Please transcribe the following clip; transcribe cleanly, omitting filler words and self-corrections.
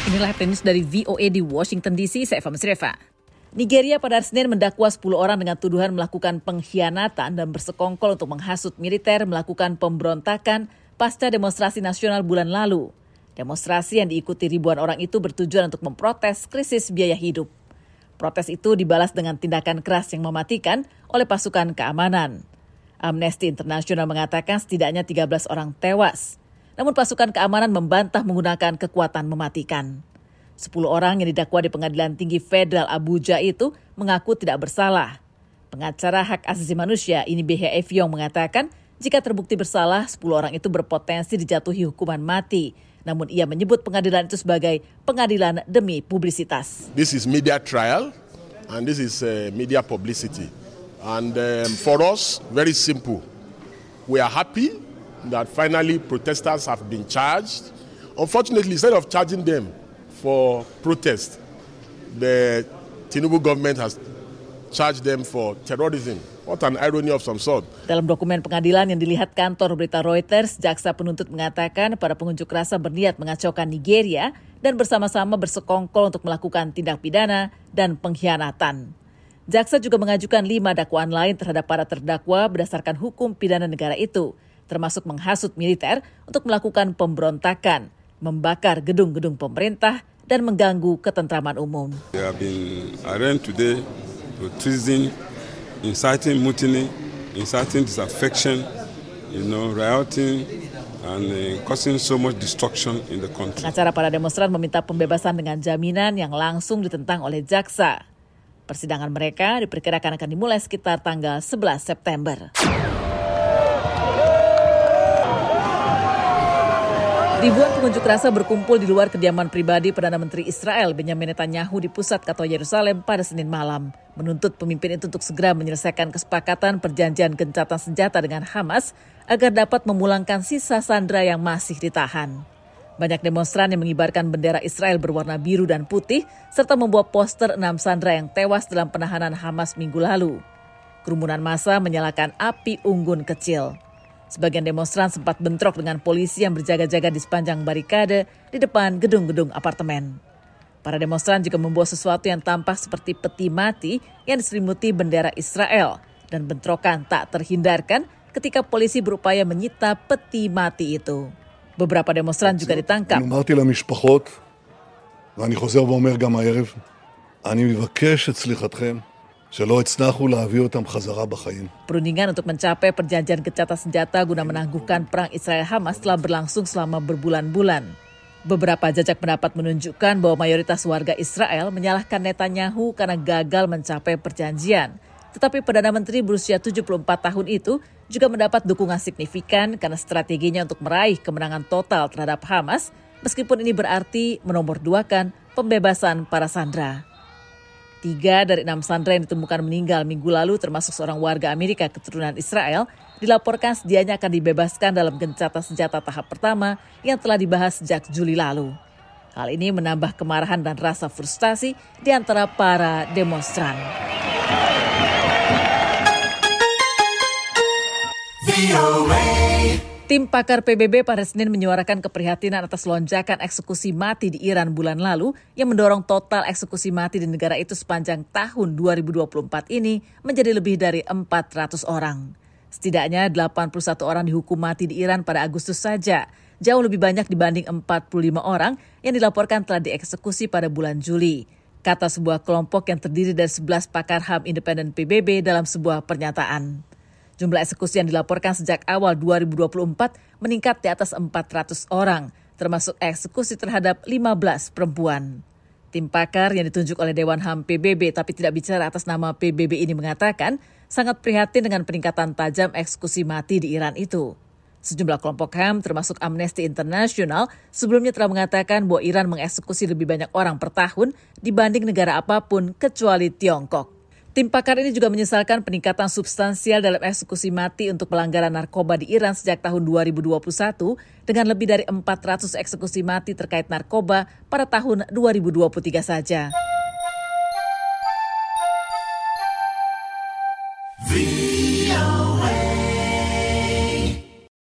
Inilah News dari VOA di Washington DC, saya Eva Mesreva. Nigeria pada hari Senin mendakwa 10 orang dengan tuduhan melakukan pengkhianatan dan bersekongkol untuk menghasut militer melakukan pemberontakan pasca demonstrasi nasional bulan lalu. Demonstrasi yang diikuti ribuan orang itu bertujuan untuk memprotes krisis biaya hidup. Protes itu dibalas dengan tindakan keras yang mematikan oleh pasukan keamanan. Amnesty International mengatakan setidaknya 13 orang tewas. Namun pasukan keamanan membantah menggunakan kekuatan mematikan. 10 orang yang didakwa di Pengadilan Tinggi Federal Abuja itu mengaku tidak bersalah. Pengacara hak asasi manusia Inibehe Effiong mengatakan jika terbukti bersalah, 10 orang itu berpotensi dijatuhi hukuman mati. Namun ia menyebut pengadilan itu sebagai pengadilan demi publisitas. This is media trial and this is media publicity. And for us, very simple. We are happy that finally protesters have been charged. Unfortunately, instead of charging them for protest, the Tinubu government has charged them for terrorism. What an irony of some sort. Dalam dokumen pengadilan yang dilihat kantor berita Reuters, jaksa penuntut mengatakan para pengunjuk rasa berniat mengacaukan Nigeria dan bersama-sama bersekongkol untuk melakukan tindak pidana dan pengkhianatan. Jaksa juga mengajukan 5 dakwaan lain terhadap para terdakwa berdasarkan hukum pidana negara itu, termasuk menghasut militer untuk melakukan pemberontakan, membakar gedung-gedung pemerintah, dan mengganggu ketentraman umum. They have been arraigned today for treason, inciting mutiny, inciting disaffection, rioting, and causing so much destruction in the country. Pengacara para demonstran meminta pembebasan dengan jaminan yang langsung ditentang oleh jaksa. Persidangan mereka diperkirakan akan dimulai sekitar tanggal 11 September. Ribuan pengunjuk rasa berkumpul di luar kediaman pribadi Perdana Menteri Israel Benjamin Netanyahu di pusat kota Yerusalem pada Senin malam, menuntut pemimpin itu untuk segera menyelesaikan kesepakatan perjanjian gencatan senjata dengan Hamas agar dapat memulangkan sisa sandera yang masih ditahan. Banyak demonstran yang mengibarkan bendera Israel berwarna biru dan putih serta membawa poster 6 sandera yang tewas dalam penahanan Hamas minggu lalu. Kerumunan massa menyalakan api unggun kecil. Sebagian demonstran sempat bentrok dengan polisi yang berjaga-jaga di sepanjang barikade di depan gedung-gedung apartemen. Para demonstran juga membawa sesuatu yang tampak seperti peti mati yang diselimuti bendera Israel, dan bentrokan tak terhindarkan ketika polisi berupaya menyita peti mati itu. Beberapa demonstran juga ditangkap. אמרתי למשפחות, ואני חוזר ואומר גם הערב, אני מבקש את סליחתכם. שלא הצלחנו להביא אותם חזרה בחיים. Perundingan untuk mencapai perjanjian gencatan senjata guna menangguhkan perang Israel-Hamas telah berlangsung selama berbulan-bulan. Beberapa jajak pendapat menunjukkan bahwa mayoritas warga Israel menyalahkan Netanyahu karena gagal mencapai perjanjian. Tetapi Perdana Menteri berusia 74 tahun itu juga mendapat dukungan signifikan karena strateginya untuk meraih kemenangan total terhadap Hamas, meskipun ini berarti menomorduakan pembebasan para sandera. 3 dari 6 sandera yang ditemukan meninggal minggu lalu, termasuk seorang warga Amerika keturunan Israel, dilaporkan sedianya akan dibebaskan dalam gencatan senjata tahap pertama yang telah dibahas sejak Juli lalu. Hal ini menambah kemarahan dan rasa frustasi di antara para demonstran. Tim pakar PBB pada Senin menyuarakan keprihatinan atas lonjakan eksekusi mati di Iran bulan lalu yang mendorong total eksekusi mati di negara itu sepanjang tahun 2024 ini menjadi lebih dari 400 orang. Setidaknya 81 orang dihukum mati di Iran pada Agustus saja, jauh lebih banyak dibanding 45 orang yang dilaporkan telah dieksekusi pada bulan Juli, kata sebuah kelompok yang terdiri dari 11 pakar HAM independen PBB dalam sebuah pernyataan. Jumlah eksekusi yang dilaporkan sejak awal 2024 meningkat di atas 400 orang, termasuk eksekusi terhadap 15 perempuan. Tim pakar yang ditunjuk oleh Dewan HAM PBB tapi tidak bicara atas nama PBB ini mengatakan sangat prihatin dengan peningkatan tajam eksekusi mati di Iran itu. Sejumlah kelompok HAM termasuk Amnesty International sebelumnya telah mengatakan bahwa Iran mengeksekusi lebih banyak orang per tahun dibanding negara apapun kecuali Tiongkok. Tim pakar ini juga menyesalkan peningkatan substansial dalam eksekusi mati untuk pelanggaran narkoba di Iran sejak tahun 2021 dengan lebih dari 400 eksekusi mati terkait narkoba pada tahun 2023 saja.